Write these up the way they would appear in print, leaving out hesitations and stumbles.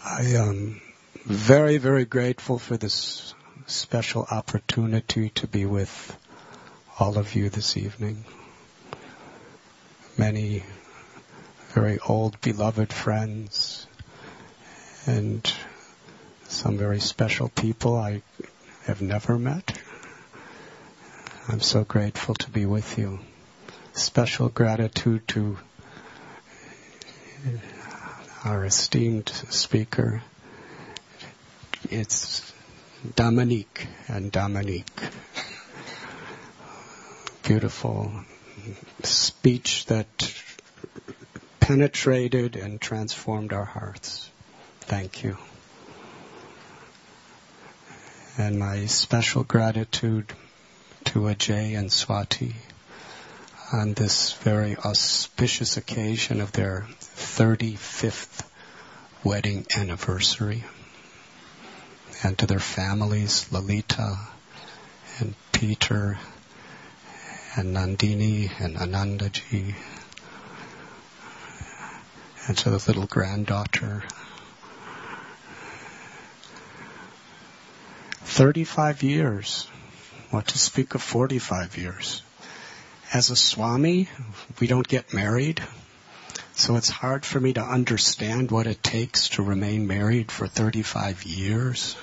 I am very, very grateful for this special opportunity to be with all of you this evening. Many very old, beloved friends and some very special people I have never met. I'm so grateful to be with you. Special gratitude to our esteemed speaker. It's Dominique and Dominique. Beautiful speech that penetrated and transformed our hearts. Thank you. And my special gratitude to Ajay and Swati on this very auspicious occasion of their 35th wedding anniversary. And to their families, Lalita and Peter and Nandini and Anandaji, and to the little granddaughter. 35 years, what to speak of 45 years. As a Swami, we don't get married, so it's hard for me to understand what it takes to remain married for 35 years.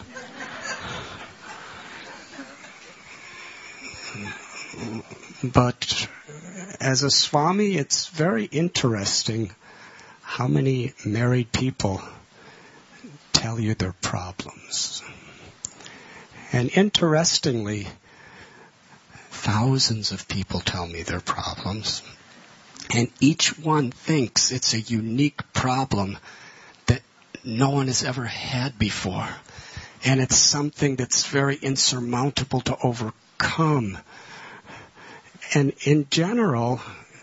But as a Swami, it's very interesting how many married people tell you their problems. And interestingly, thousands of people tell me their problems. And each one thinks it's a unique problem that no one has ever had before. And it's something that's very insurmountable to overcome. And in general,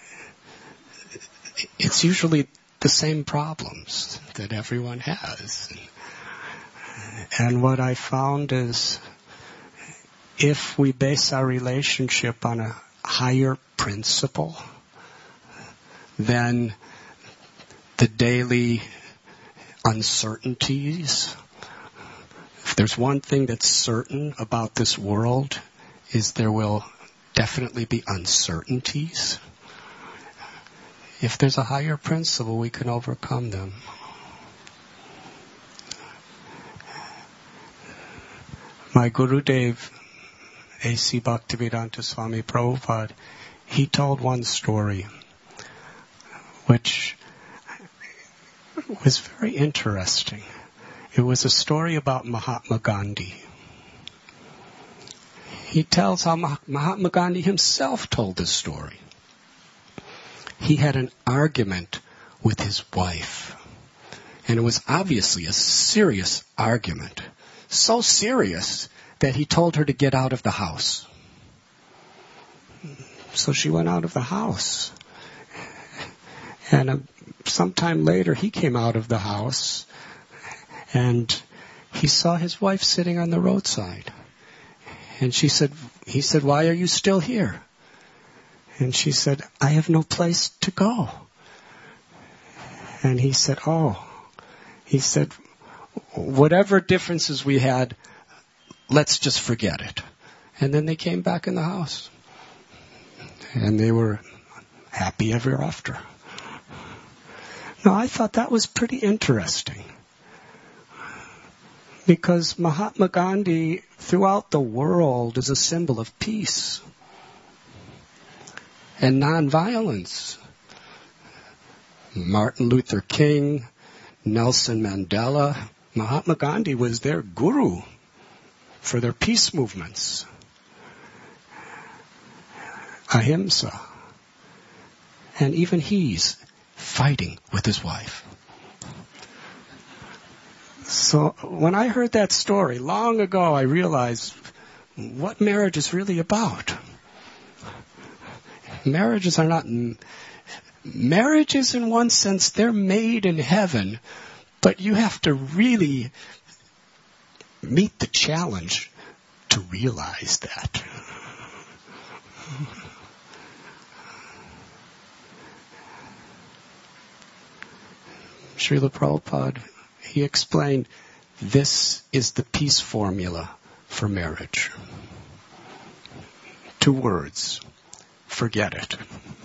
it's usually the same problems that everyone has. And what I found is, if we base our relationship on a higher principle than the daily uncertainties, if there's one thing that's certain about this world, is there will definitely be uncertainties. If there's a higher principle, we can overcome them. My Gurudev, A.C. Bhaktivedanta Swami Prabhupada, he told one story which was very interesting. It was a story about Mahatma Gandhi. He tells how Mahatma Gandhi himself told this story. He had an argument with his wife, and it was obviously a serious argument. So serious that he told her to get out of the house. So she went out of the house. And sometime later he came out of the house and he saw his wife sitting on the roadside. And he said, "Why are you still here?" And she said, "I have no place to go." And he said, "Whatever differences we had, let's just forget it." And then they came back in the house. And they were happy ever after. Now, I thought that was pretty interesting. Because Mahatma Gandhi, throughout the world, is a symbol of peace and nonviolence. Martin Luther King, Nelson Mandela, Mahatma Gandhi was their guru for their peace movements. Ahimsa. And even he's fighting with his wife. So when I heard that story long ago, I realized what marriage is really about. Marriages are not... Marriages, in one sense, they're made in heaven, but you have to really meet the challenge to realize that. Srila Prabhupada, He explained, this is the peace formula for marriage. 2 words. Forget it.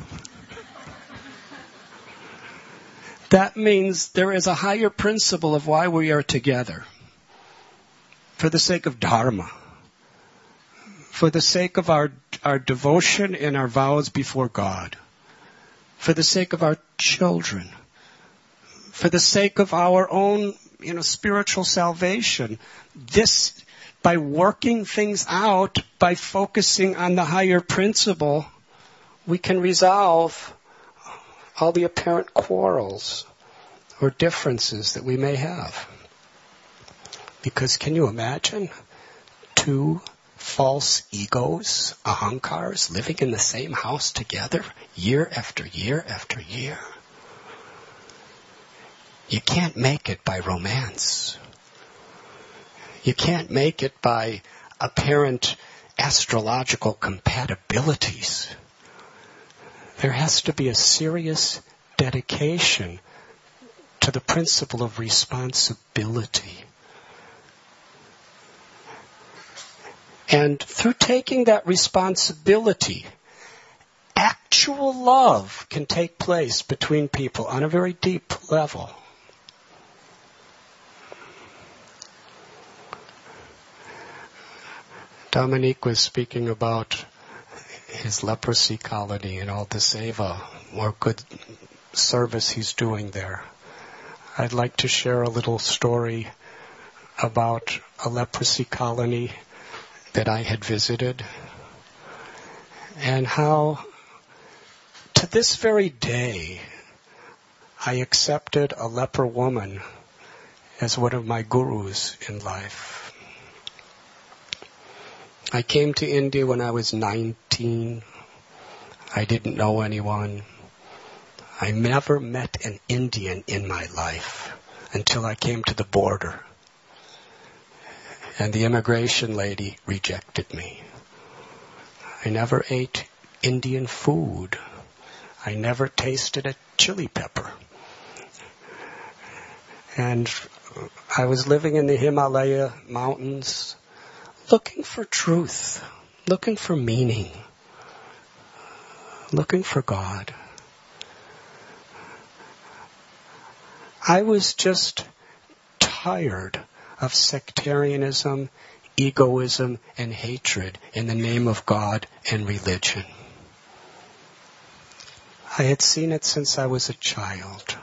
That means there is a higher principle of why we are together. For the sake of Dharma. For the sake of our devotion and our vows before God. For the sake of our children. For the sake of our own, spiritual salvation. This, by working things out, by focusing on the higher principle, we can resolve all the apparent quarrels or differences that we may have. Because can you imagine 2 false egos, ahankars, living in the same house together year after year after year? You can't make it by romance. You can't make it by apparent astrological compatibilities. There has to be a serious dedication to the principle of responsibility. And through taking that responsibility, actual love can take place between people on a very deep level. Dominique was speaking about his leprosy colony and all the seva or good service he's doing there. I'd like to share a little story about a leprosy colony that I had visited and how to this very day I accepted a leper woman as one of my gurus in life. I came to India when I was 19. I didn't know anyone. I never met an Indian in my life until I came to the border. And the immigration lady rejected me. I never ate Indian food. I never tasted a chili pepper. And I was living in the Himalaya mountains, looking for truth, looking for meaning, looking for God. I was just tired of sectarianism, egoism, and hatred in the name of God and religion. I had seen it since I was a child.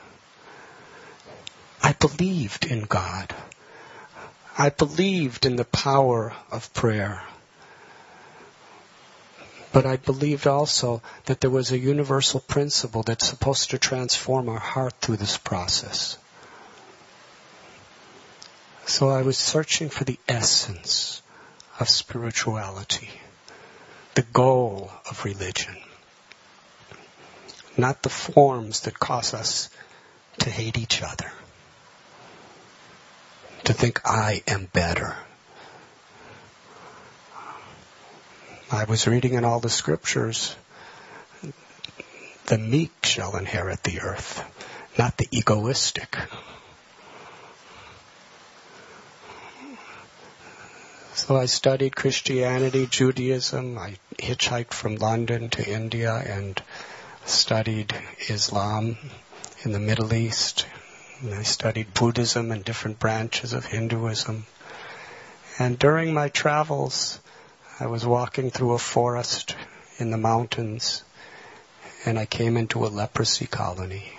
I believed in God. I believed in the power of prayer. But I believed also that there was a universal principle that's supposed to transform our heart through this process. So I was searching for the essence of spirituality, the goal of religion, not the forms that cause us to hate each other, to think I am better. I was reading in all the scriptures, the meek shall inherit the earth, not the egoistic. So I studied Christianity, Judaism. I hitchhiked from London to India and studied Islam in the Middle East. And I studied Buddhism and different branches of Hinduism. And during my travels, I was walking through a forest in the mountains, and I came into a leprosy colony.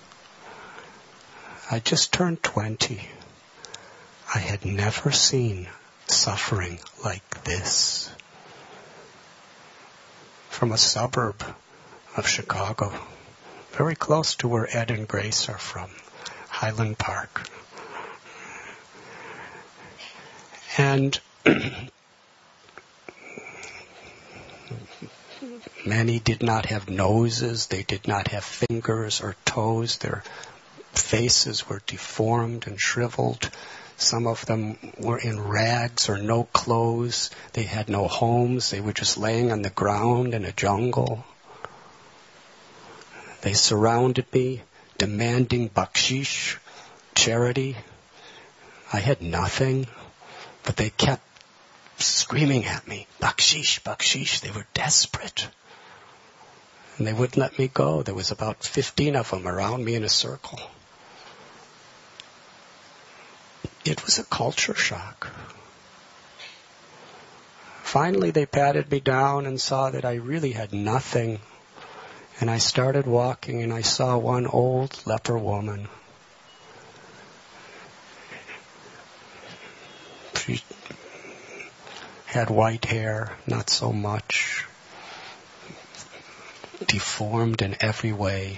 I just turned 20. I had never seen suffering like this. From a suburb of Chicago, very close to where Ed and Grace are from, Highland Park. And many did not have noses, they did not have fingers or toes, their faces were deformed and shriveled. Some of them were in rags or no clothes, they had no homes, they were just laying on the ground in a jungle. They surrounded me, demanding bakshish, charity, I had nothing, but they kept screaming at me, "Bakshish, bakshish." They were desperate. And they wouldn't let me go. There was about 15 of them around me in a circle. It was a culture shock. Finally, they patted me down and saw that I really had nothing. And I started walking, and I saw one old leper woman. She had white hair, not so much, deformed in every way.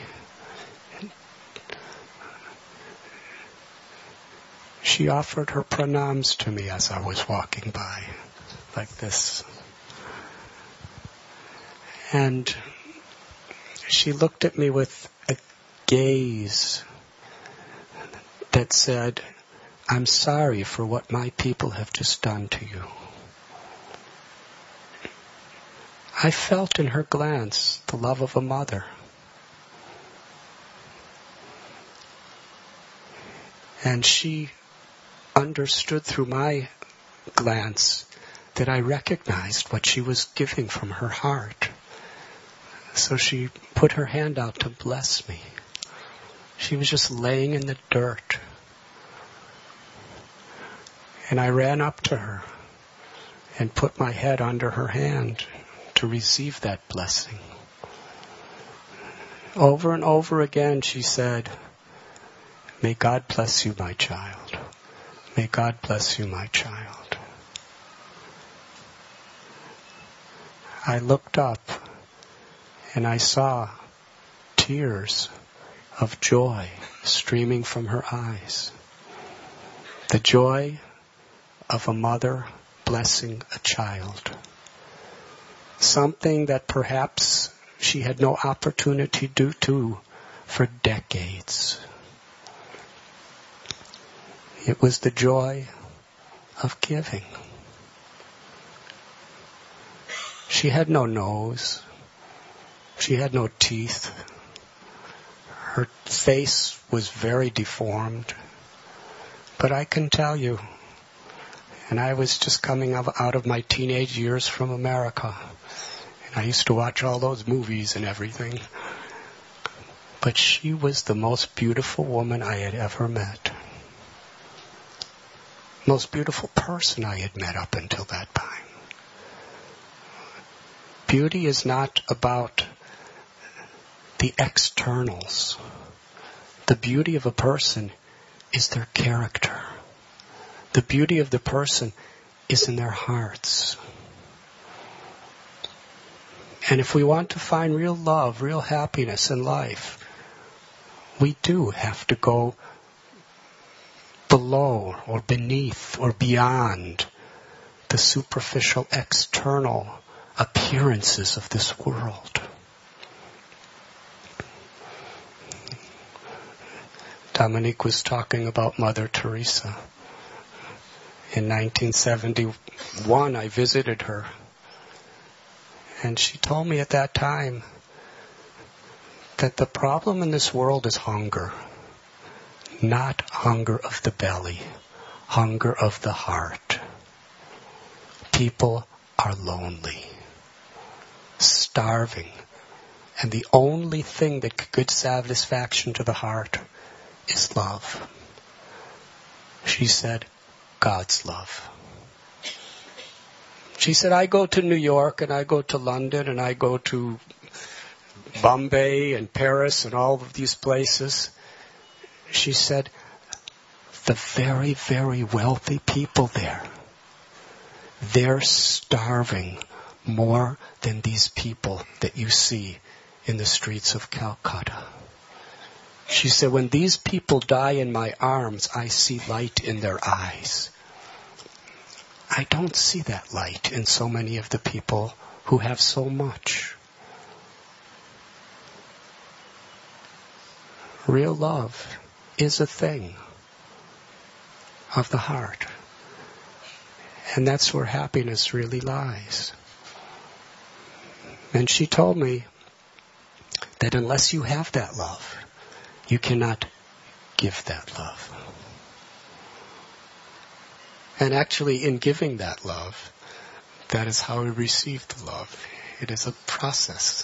She offered her pranams to me as I was walking by, like this. And she looked at me with a gaze that said, "I'm sorry for what my people have just done to you." I felt in her glance the love of a mother. And she understood through my glance that I recognized what she was giving from her heart. So she put her hand out to bless me. She was just laying in the dirt. And I ran up to her and put my head under her hand to receive that blessing. Over and over again she said, "May God bless you, my child. May God bless you, my child." I looked up and I saw tears of joy streaming from her eyes. The joy of a mother blessing a child. Something that perhaps she had no opportunity to do for decades. It was the joy of giving. She had no nose. She had no teeth. Her face was very deformed. But I can tell you, and I was just coming out of my teenage years from America, and I used to watch all those movies and everything, but she was the most beautiful woman I had ever met. Most beautiful person I had met up until that time. Beauty is not about the externals. The beauty of a person is their character. The beauty of the person is in their hearts. And if we want to find real love, real happiness in life, we do have to go below or beneath or beyond the superficial external appearances of this world. Dominique was talking about Mother Teresa. In 1971, I visited her. And she told me at that time that the problem in this world is hunger. Not hunger of the belly, hunger of the heart. People are lonely, starving, and the only thing that could give satisfaction to the heart is love. She said, God's love. She said, I go to New York and I go to London and I go to Bombay and Paris and all of these places. She said, the very, very wealthy people there, they're starving more than these people that you see in the streets of Calcutta. She said, when these people die in my arms, I see light in their eyes. I don't see that light in so many of the people who have so much. Real love is a thing of the heart. And that's where happiness really lies. And she told me that unless you have that love, you cannot give that love. And actually, in giving that love, that is how we receive the love. It is a process.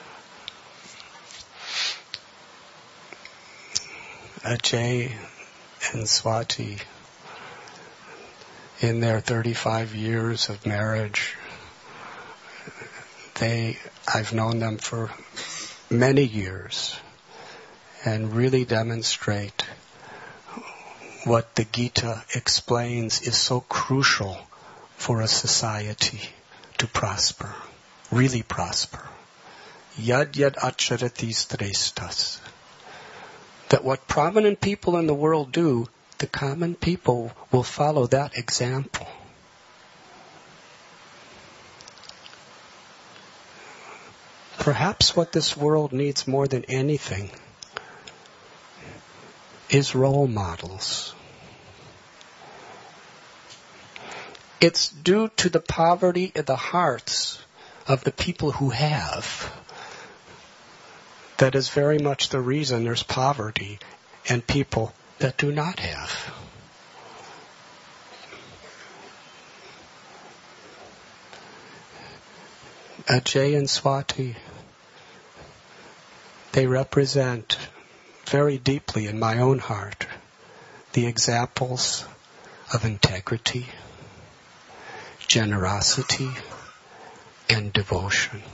Ajay and Swati, in their 35 years of marriage, I've known them for many years and really demonstrate what the Gita explains is so crucial for a society to prosper, really prosper. Yad yad acharati srestas. That what prominent people in the world do, the common people will follow that example. Perhaps what this world needs more than anything is role models. It's due to the poverty in the hearts of the people who have. That is very much the reason there's poverty and people that do not have. Ajay and Swati, they represent very deeply in my own heart the examples of integrity, generosity, and devotion.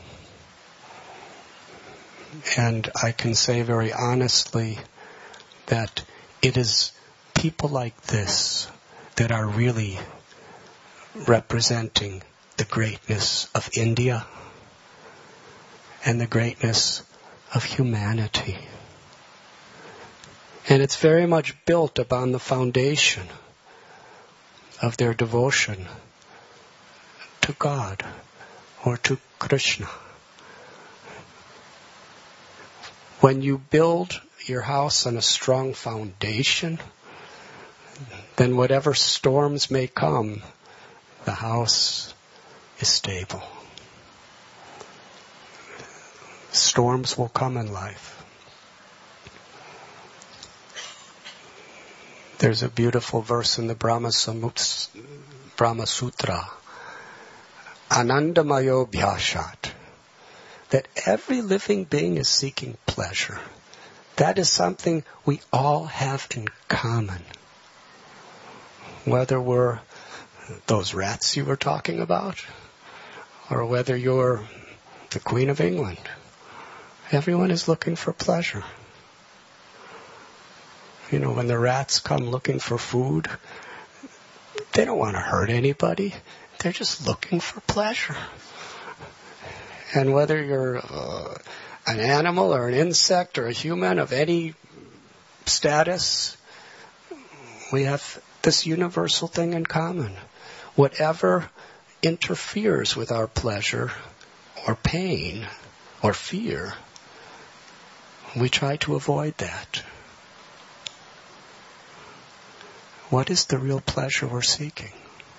And I can say very honestly that it is people like this that are really representing the greatness of India and the greatness of humanity. And it's very much built upon the foundation of their devotion to God or to Krishna. When you build your house on a strong foundation, then whatever storms may come, the house is stable. Storms will come in life. There's a beautiful verse in the Brahma Sutra, Anandamayo Bhyashat, that every living being is seeking pleasure. That is something we all have in common. Whether we're those rats you were talking about, or whether you're the Queen of England, everyone is looking for pleasure. You know, when the rats come looking for food, they don't want to hurt anybody. They're just looking for pleasure. And whether you're an animal or an insect or a human of any status, we have this universal thing in common. Whatever interferes with our pleasure or pain or fear, we try to avoid that. What is the real pleasure we're seeking?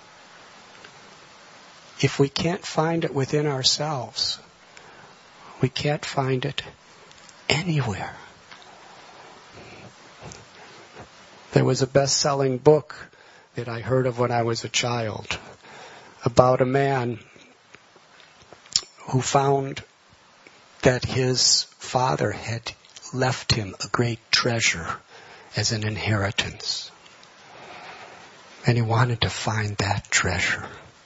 If we can't find it within ourselves, we can't find it anywhere. There was a best-selling book that I heard of when I was a child about a man who found that his father had left him a great treasure as an inheritance. And he wanted to find that treasure.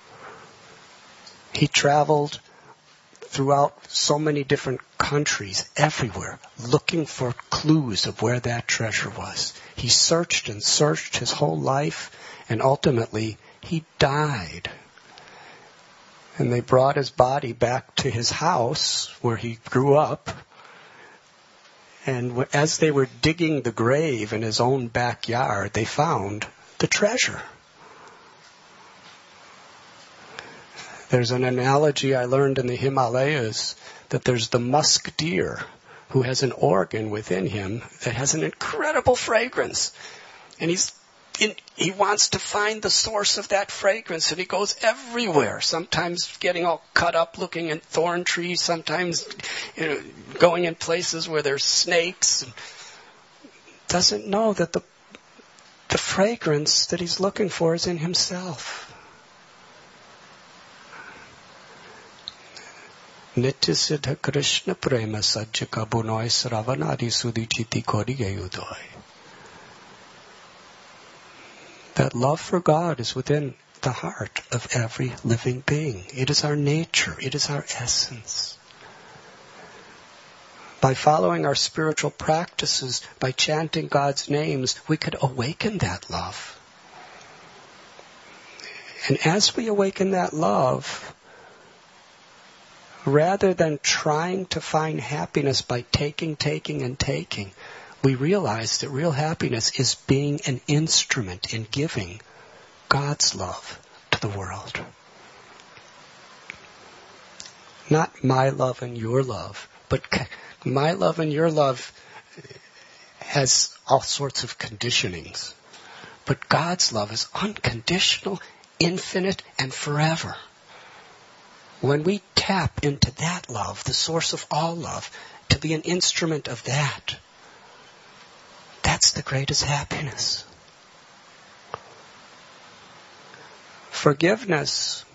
He traveled throughout so many different countries, everywhere, looking for clues of where that treasure was. He searched and searched his whole life, and ultimately he died. And they brought his body back to his house where he grew up. And as they were digging the grave in his own backyard, they found the treasure. There's an analogy I learned in the Himalayas that there's the musk deer who has an organ within him that has an incredible fragrance. And he wants to find the source of that fragrance, and he goes everywhere, sometimes getting all cut up looking at thorn trees, sometimes going in places where there's snakes. Doesn't know that the fragrance that he's looking for is in himself. Nitya Siddha Krishna Prema Sajjaka Bunoi Sravanadi Sudichiti Kodiyayudoi. That love for God is within the heart of every living being. It is our nature. It is our essence. By following our spiritual practices, by chanting God's names, we could awaken that love. And as we awaken that love, rather than trying to find happiness by taking, and taking, we realize that real happiness is being an instrument in giving God's love to the world. Not my love and your love, but my love and your love has all sorts of conditionings. But God's love is unconditional, infinite, and forever. When we tap into that love, the source of all love, to be an instrument of that, that's the greatest happiness. Forgiveness,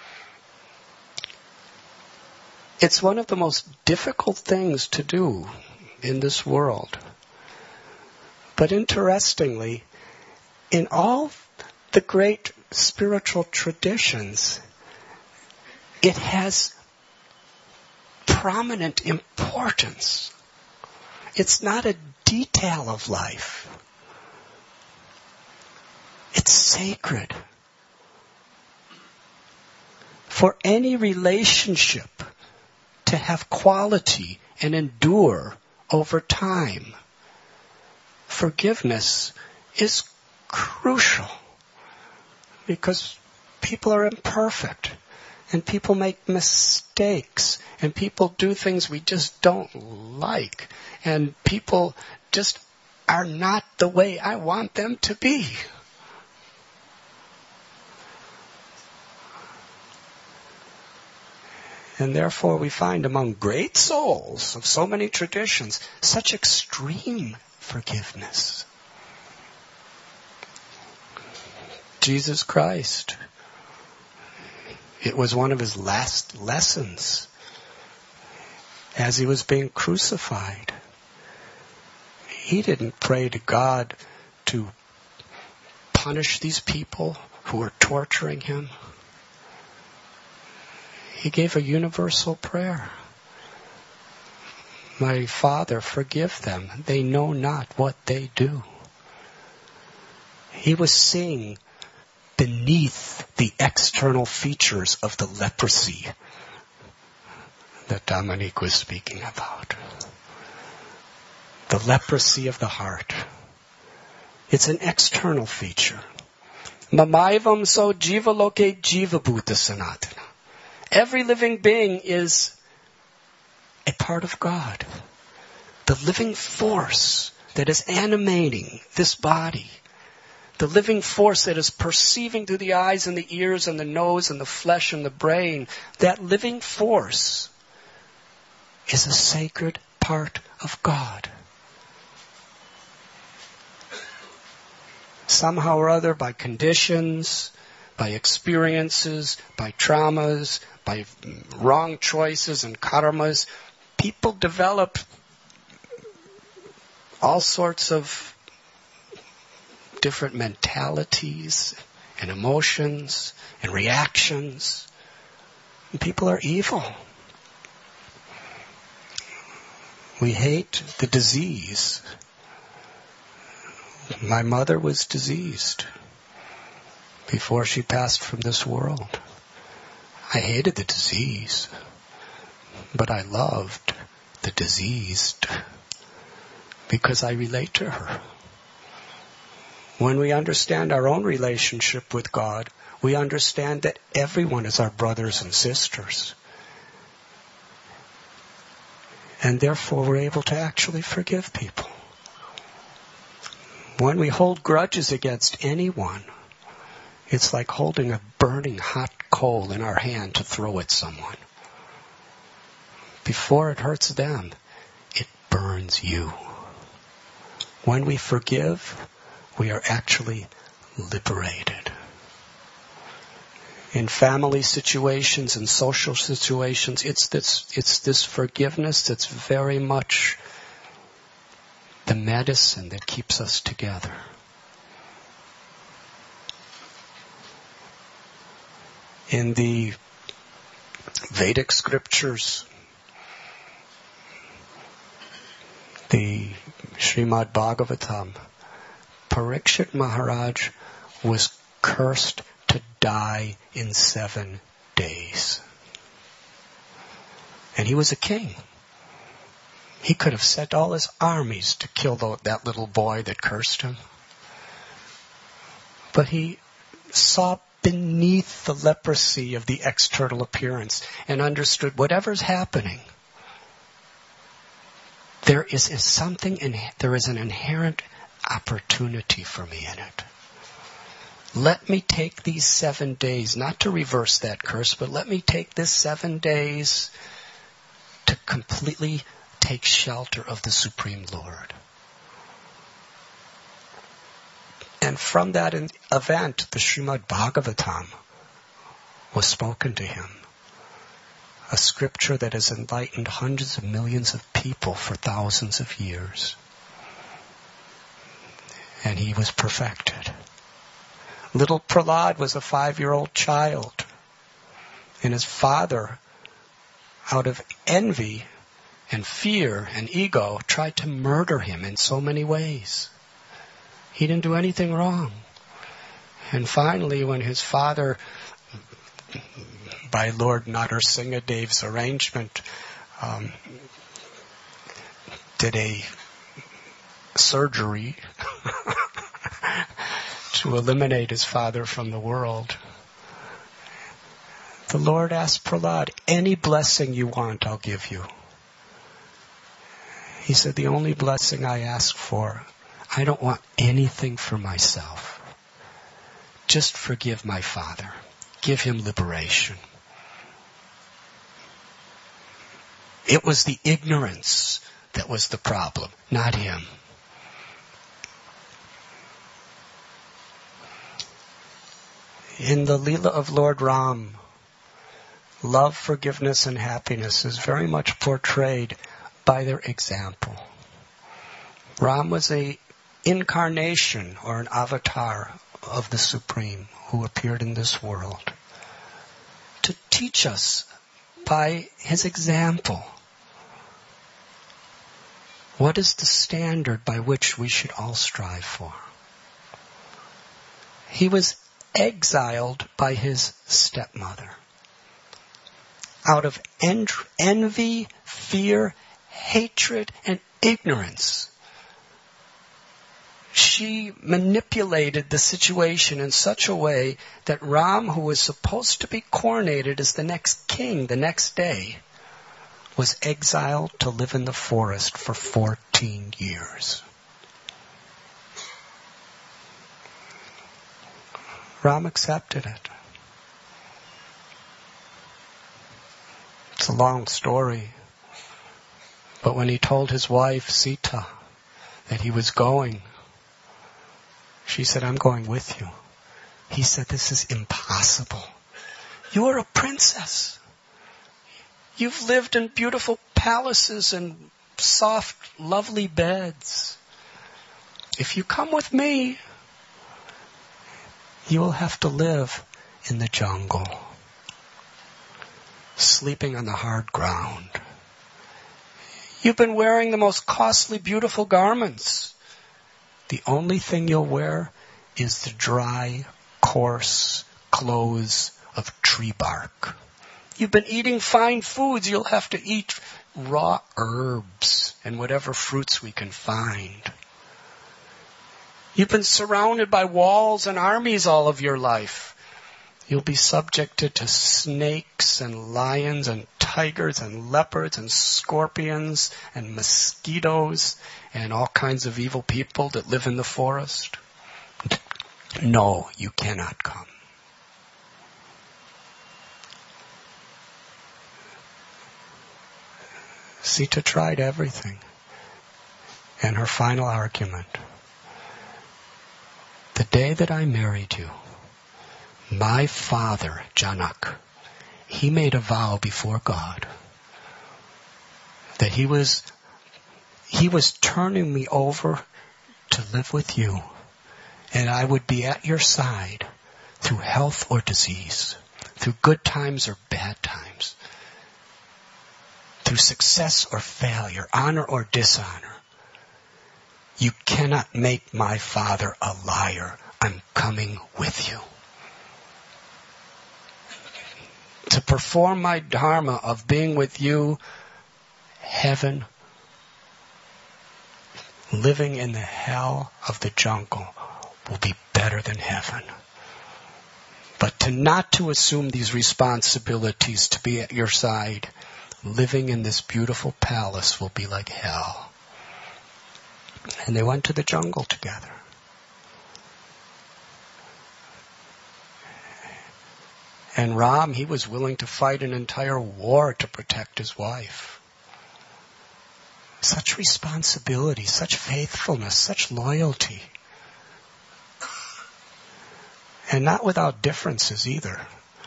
it's one of the most difficult things to do in this world. But interestingly, in all the great spiritual traditions, it has prominent importance. It's not a detail of life. It's sacred. For any relationship to have quality and endure over time, forgiveness is crucial. Because people are imperfect. And people make mistakes. And people do things we just don't like. And people just are not the way I want them to be. And therefore we find among great souls of so many traditions such extreme forgiveness. Jesus Christ, it was one of his last lessons as he was being crucified. He didn't pray to God to punish these people who were torturing him. He gave a universal prayer. My Father, forgive them. They know not what they do. He was seeing beneath the external features of the leprosy that Dominique was speaking about. The leprosy of the heart. It's an external feature. Mamaivam so jiva loke jiva bhuta sanatana. Every living being is a part of God. The living force that is animating this body. The living force that is perceiving through the eyes and the ears and the nose and the flesh and the brain. That living force is a sacred part of God. Somehow or other, by conditions, by experiences, by traumas, by wrong choices and karmas, people develop all sorts of different mentalities and emotions and reactions. And people are evil. We hate the disease. My mother was diseased before she passed from this world. I hated the disease, but I loved the diseased because I relate to her. When we understand our own relationship with God, we understand that everyone is our brothers and sisters. And therefore we're able to actually forgive people. When we hold grudges against anyone, it's like holding a burning hot coal in our hand to throw at someone. Before it hurts them, it burns you. When we forgive, we are actually liberated. In family situations and social situations, it's this forgiveness that's very much the medicine that keeps us together. In the Vedic scriptures, the Srimad Bhagavatam, Parikshit Maharaj was cursed to die in 7 days. And he was a king. He could have sent all his armies to kill that little boy that cursed him. But he saw beneath the leprosy of the external appearance and understood whatever's happening, there is an inherent opportunity for me in it. Let me take these 7 days, not to reverse that curse, but let me take this 7 days to completely take shelter of the Supreme Lord. And from that event, the Srimad Bhagavatam was spoken to him. A scripture that has enlightened hundreds of millions of people for thousands of years. And he was perfected. Little Prahlad was a 5-year-old child. And his father, out of envy and fear and ego, tried to murder him in so many ways. He didn't do anything wrong. And finally, when his father, by Lord Narsinghdev's arrangement, did a surgery to eliminate his father from the world, the Lord asked Prahlad, any blessing you want, I'll give you. He said, the only blessing I ask for, I don't want anything for myself. Just forgive my father. Give him liberation. It was the ignorance that was the problem, not him. In the Leela of Lord Ram, love, forgiveness, and happiness is very much portrayed by their example. Ram was an incarnation or an avatar of the Supreme who appeared in this world to teach us by his example what is the standard by which we should all strive for. He was exiled by his stepmother out of envy, fear, hatred, and ignorance. She manipulated the situation in such a way that Ram, who was supposed to be coronated as the next king the next day, was exiled to live in the forest for 14 years. Ram accepted it. It's a long story. But when he told his wife, Sita, that he was going, she said, I'm going with you. He said, this is impossible. You are a princess. You've lived in beautiful palaces and soft, lovely beds. If you come with me, you will have to live in the jungle, sleeping on the hard ground. You've been wearing the most costly, beautiful garments. The only thing you'll wear is the dry, coarse clothes of tree bark. You've been eating fine foods. You'll have to eat raw herbs and whatever fruits we can find. You've been surrounded by walls and armies all of your life. You'll be subjected to snakes and lions and tigers and leopards and scorpions and mosquitoes and all kinds of evil people that live in the forest. No, you cannot come. Sita tried everything. And her final argument, The day that I married you, my father, Janak, he made a vow before God that he was turning me over to live with you, and I would be at your side through health or disease, through good times or bad times, through success or failure, honor or dishonor. You cannot make my father a liar. I'm coming with you. To perform my dharma of being with you, heaven, living in the hell of the jungle will be better than heaven. But not to assume these responsibilities, to be at your side, living in this beautiful palace will be like hell. And they went to the jungle together. And Ram, he was willing to fight an entire war to protect his wife. Such responsibility, such faithfulness, such loyalty. And not without differences either.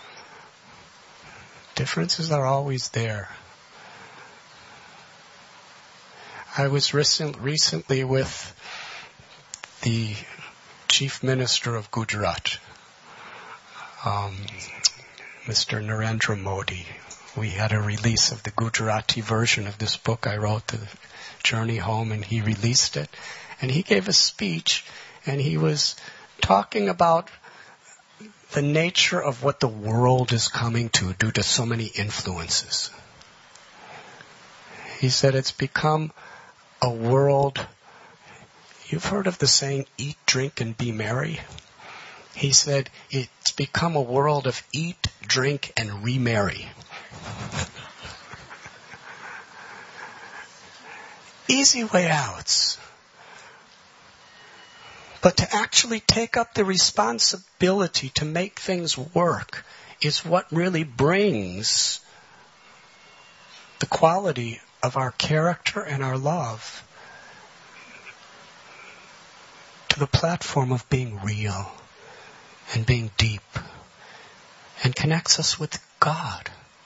Differences are always there. I was recently with the Chief Minister of Gujarat, Mr. Narendra Modi. We had a release of the Gujarati version of this book I wrote, The Journey Home, and he released it. And he gave a speech, and he was talking about the nature of what the world is coming to due to so many influences. He said it's become a world, you've heard of the saying, eat, drink, and be merry? He said it's become a world of eat, drink, and remarry. Easy way outs. But to actually take up the responsibility to make things work is what really brings the quality of our character and our love to the platform of being real and being deep, and connects us with God.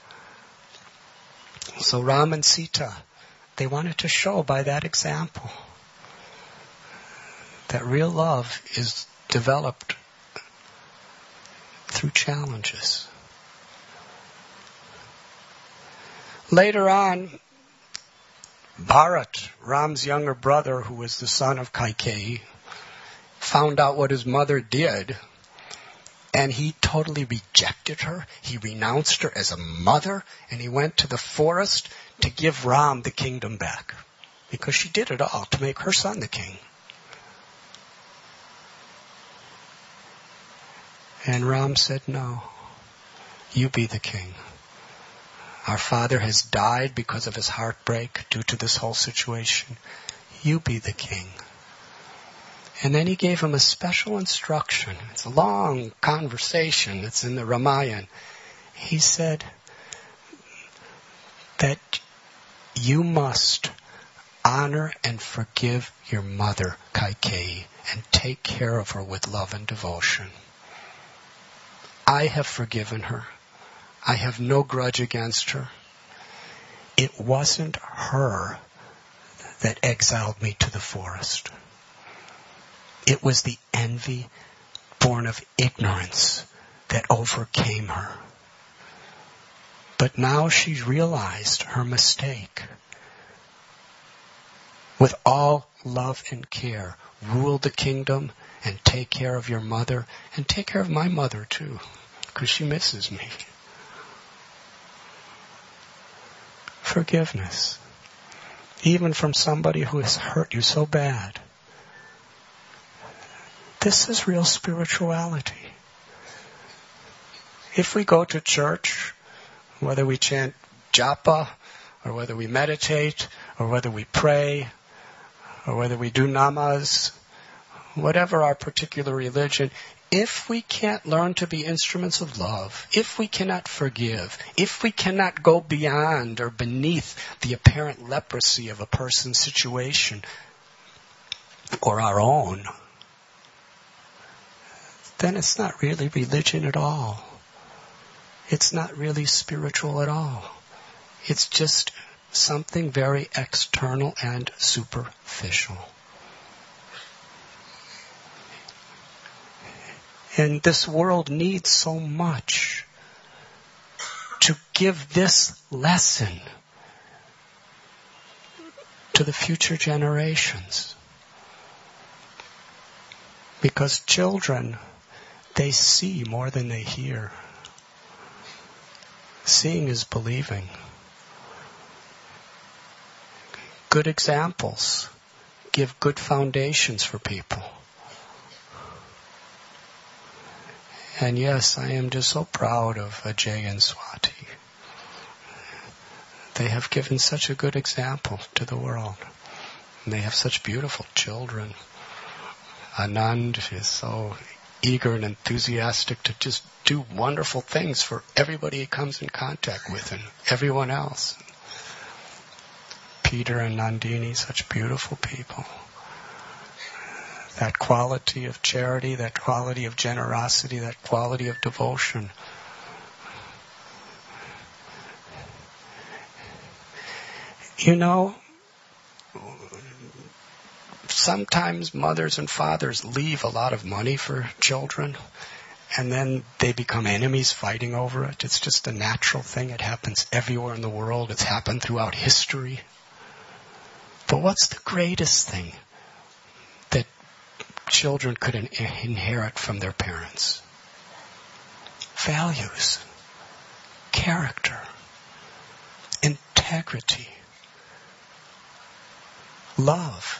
So Ram and Sita, they wanted to show by that example that real love is developed through challenges. Later on, Bharat, Ram's younger brother, who was the son of Kaikeyi, found out what his mother did, and he totally rejected her. He renounced her as a mother, and he went to the forest to give Ram the kingdom back, because she did it all to make her son the king. And Ram said, no, you be the king. Our father has died because of his heartbreak due to this whole situation. You be the king. And then he gave him a special instruction. It's a long conversation. It's in the Ramayana. He said that you must honor and forgive your mother, Kaikeyi, and take care of her with love and devotion. I have forgiven her. I have no grudge against her. It wasn't her that exiled me to the forest. It was the envy born of ignorance that overcame her. But now she's realized her mistake. With all love and care, rule the kingdom and take care of your mother, and take care of my mother too, because she misses me. Forgiveness, even from somebody who has hurt you so bad. This is real spirituality. If we go to church, whether we chant japa, or whether we meditate, or whether we pray, or whether we do namaz, whatever our particular religion, if we can't learn to be instruments of love, if we cannot forgive, if we cannot go beyond or beneath the apparent leprosy of a person's situation or our own, then it's not really religion at all. It's not really spiritual at all. It's just something very external and superficial. And this world needs so much to give this lesson to the future generations. Because children, they see more than they hear. Seeing is believing. Good examples give good foundations for people. And yes, I am just so proud of Ajay and Swati. They have given such a good example to the world. And they have such beautiful children. Anand is so eager and enthusiastic to just do wonderful things for everybody he comes in contact with and everyone else. Peter and Nandini, such beautiful people. That quality of charity, that quality of generosity, that quality of devotion. You know, sometimes mothers and fathers leave a lot of money for children, and then they become enemies fighting over it. It's just a natural thing. It happens everywhere in the world. It's happened throughout history. But what's the greatest thing that children could inherit from their parents? Values, character, integrity, love.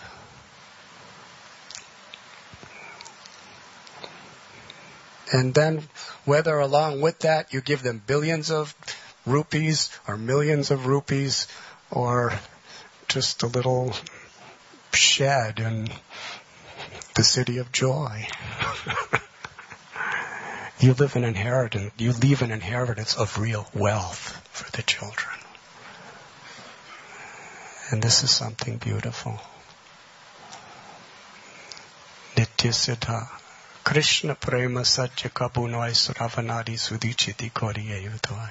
And then, whether along with that you give them billions of rupees or millions of rupees or just a little shed in the city of joy. You leave an inheritance of real wealth for the children. And this is something beautiful. Nityasiddha. Krishna prema satya kabunoi suravanadi sudichiti koriye udvai.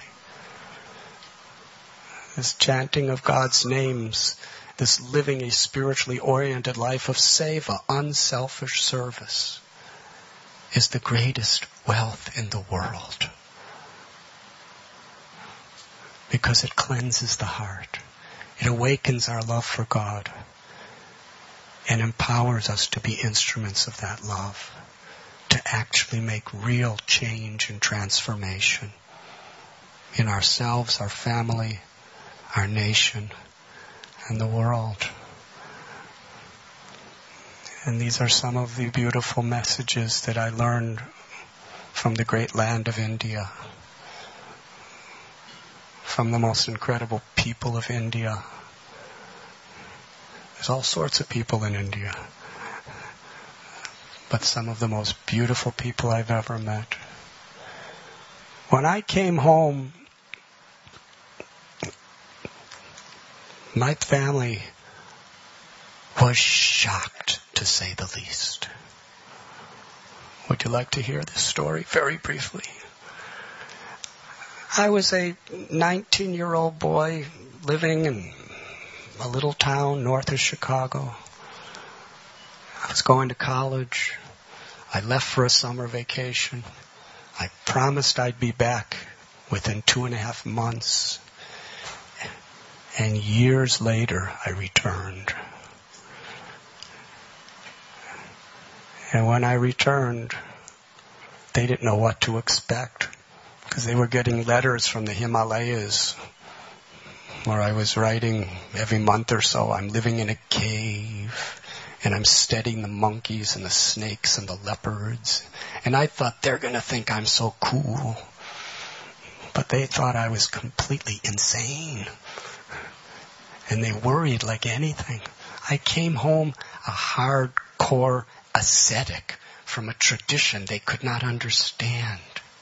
This chanting of God's names, this living a spiritually oriented life of seva, unselfish service, is the greatest wealth in the world. Because it cleanses the heart. It awakens our love for God and empowers us to be instruments of that love, to actually make real change and transformation in ourselves, our family, our nation, and the world. And these are some of the beautiful messages that I learned from the great land of India, from the most incredible people of India. There's all sorts of people in India, but some of the most beautiful people I've ever met. When I came home, my family was shocked, to say the least. Would you like to hear this story very briefly? I was a 19-year-old boy living in a little town north of Chicago. I was going to college. I left for a summer vacation. I promised I'd be back within 2.5 months. And years later, I returned. And when I returned, they didn't know what to expect, because they were getting letters from the Himalayas where I was writing every month or so, I'm living in a cave and I'm studying the monkeys and the snakes and the leopards. And I thought they're going to think I'm so cool. But they thought I was completely insane. And they worried like anything. I came home a hardcore ascetic from a tradition they could not understand.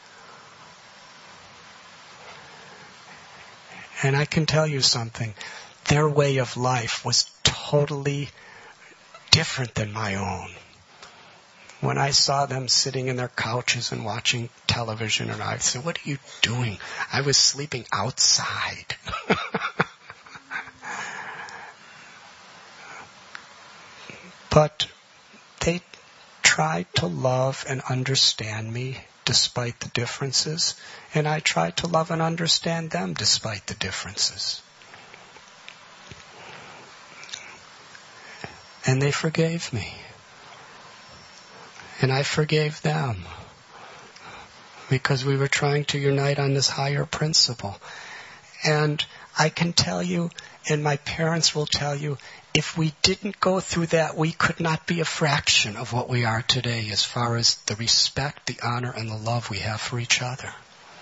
And I can tell you something. Their way of life was totally different than my own. When I saw them sitting in their couches and watching television, and I said, "What are you doing?" I was sleeping outside. But they tried to love and understand me despite the differences, and I tried to love and understand them despite the differences. And they forgave me. And I forgave them. Because we were trying to unite on this higher principle. And I can tell you, and my parents will tell you, if we didn't go through that, we could not be a fraction of what we are today as far as the respect, the honor, and the love we have for each other.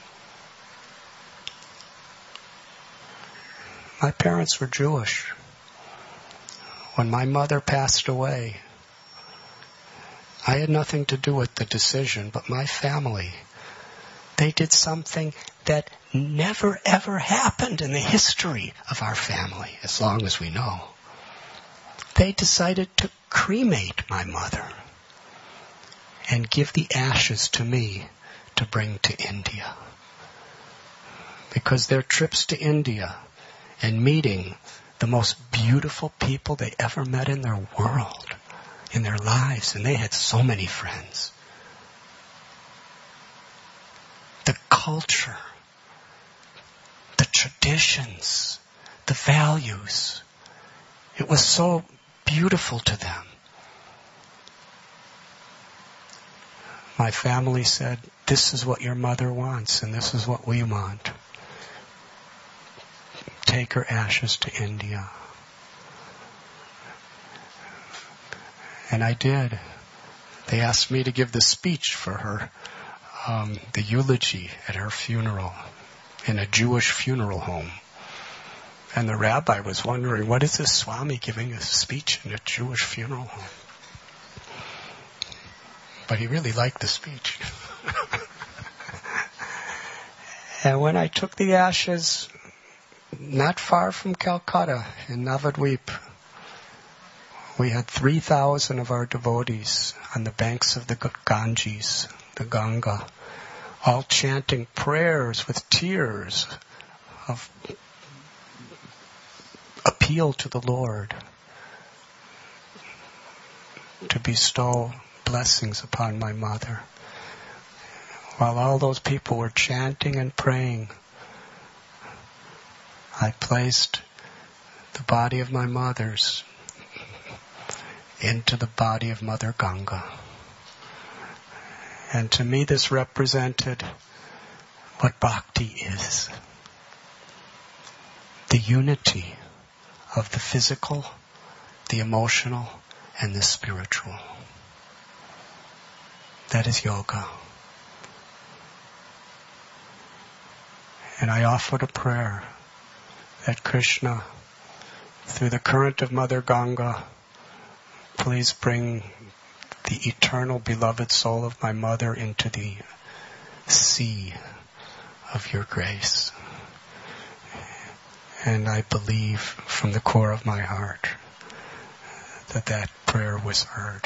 My parents were Jewish. When my mother passed away, I had nothing to do with the decision, but my family, they did something that never ever happened in the history of our family, as long as we know. They decided to cremate my mother and give the ashes to me to bring to India. Because their trips to India and meeting the most beautiful people they ever met in their world, in their lives, and they had so many friends. The culture, the traditions, the values, it was so beautiful to them. My family said, "This is what your mother wants, and this is what we want. Take her ashes to India." And I did. They asked me to give the speech for her, the eulogy at her funeral, in a Jewish funeral home. And the rabbi was wondering, what is this Swami giving a speech in a Jewish funeral home? But he really liked the speech. And when I took the ashes, not far from Calcutta, in Navadvip, we had 3,000 of our devotees on the banks of the Ganges, the Ganga, all chanting prayers with tears of appeal to the Lord to bestow blessings upon my mother. While all those people were chanting and praying, I placed the body of my mother's into the body of Mother Ganga. And to me this represented what bhakti is. The unity of the physical, the emotional, and the spiritual. That is yoga. And I offered a prayer that Krishna, through the current of Mother Ganga, please bring the eternal beloved soul of my mother into the sea of your grace. And I believe from the core of my heart that that prayer was heard.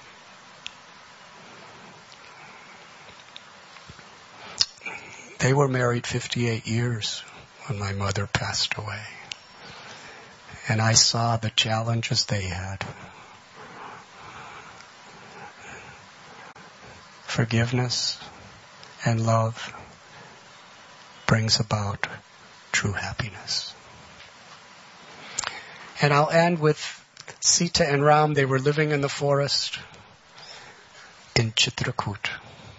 They were married 58 years when my mother passed away. And I saw the challenges they had. Forgiveness and love brings about true happiness. And I'll end with Sita and Ram. They were living in the forest in Chitrakoot.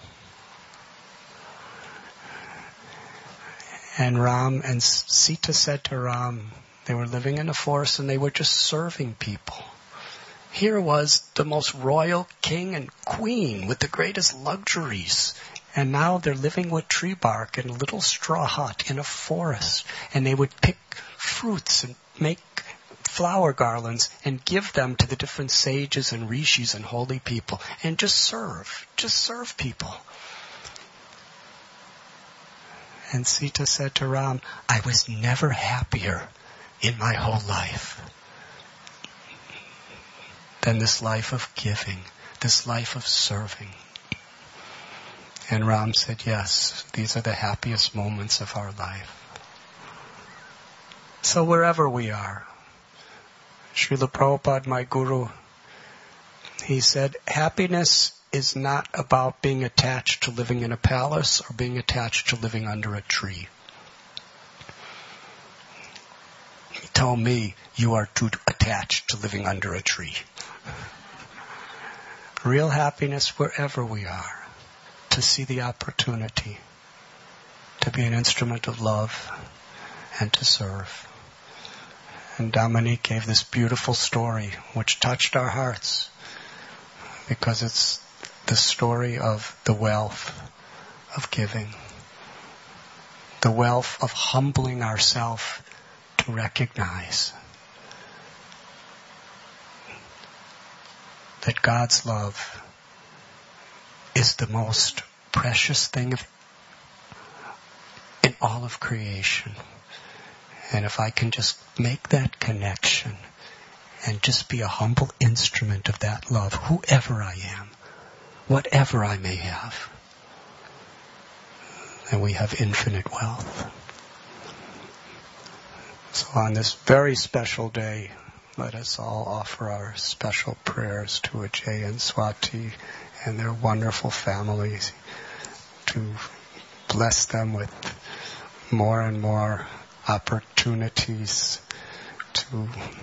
And Ram and Sita said to Ram, they were living in a forest and they were just serving people. Here was the most royal king and queen with the greatest luxuries. And now they're living with tree bark in a little straw hut in a forest. And they would pick fruits and make flower garlands and give them to the different sages and rishis and holy people. And just serve people. And Sita said to Ram, I was never happier in my whole life than this life of giving, this life of serving? And Ram said, yes, these are the happiest moments of our life. So wherever we are, Srila Prabhupada, my guru, he said, happiness is not about being attached to living in a palace or being attached to living under a tree. He told me, you are too attached to living under a tree. Real happiness wherever we are, to see the opportunity to be an instrument of love and to serve. And Dominique gave this beautiful story which touched our hearts because it's the story of the wealth of giving, the wealth of humbling ourselves to recognize that God's love is the most precious thing in all of creation. And if I can just make that connection and just be a humble instrument of that love, whoever I am, whatever I may have, then we have infinite wealth. So on this very special day, let us all offer our special prayers to Ajay and Swati and their wonderful families, to bless them with more and more opportunities to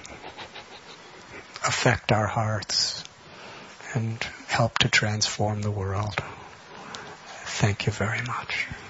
affect our hearts and help to transform the world. Thank you very much.